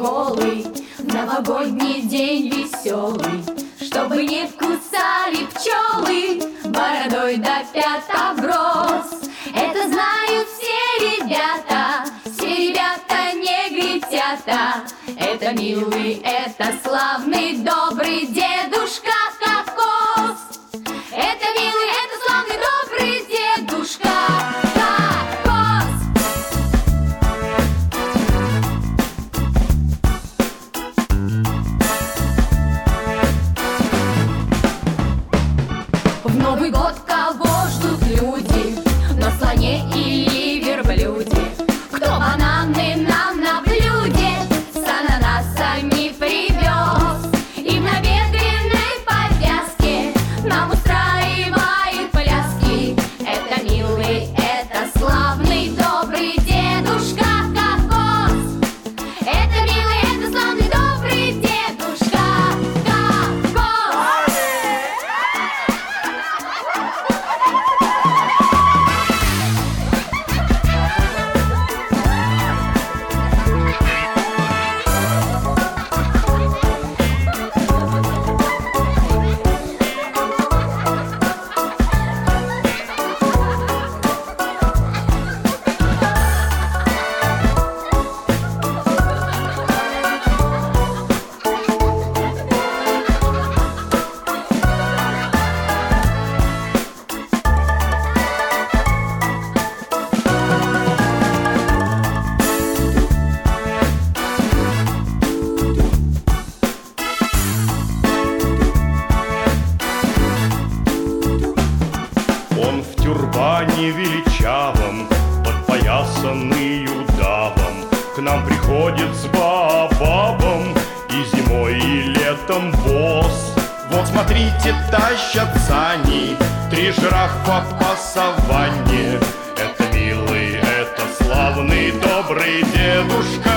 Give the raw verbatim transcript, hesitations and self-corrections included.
голый, новогодний день веселый, чтобы не кусали пчелы, бородой до пят оброс. Это знают все ребята, все ребята негритята. Это милый, это славный, добрый дедушка Кокос. Это милый, это славный, добрый дедушка Кокос. В Новый год кого ждут люди? На слоне или верблюде? Кто бананы нам на блюде с ананасами привез? И в набедренной повязке нам устраивает пляски. Это милый, это славный, добрый дедушка Кокос. Это милый, это славный, добрый дедушка Кокос. Он в тюрбане величавом, подпоясанный удавом, к нам приходит с баобабом и зимой, и летом босс. Вот смотрите, тащат сани три жирафа по саванне. Это милый, это славный, добрый дедушка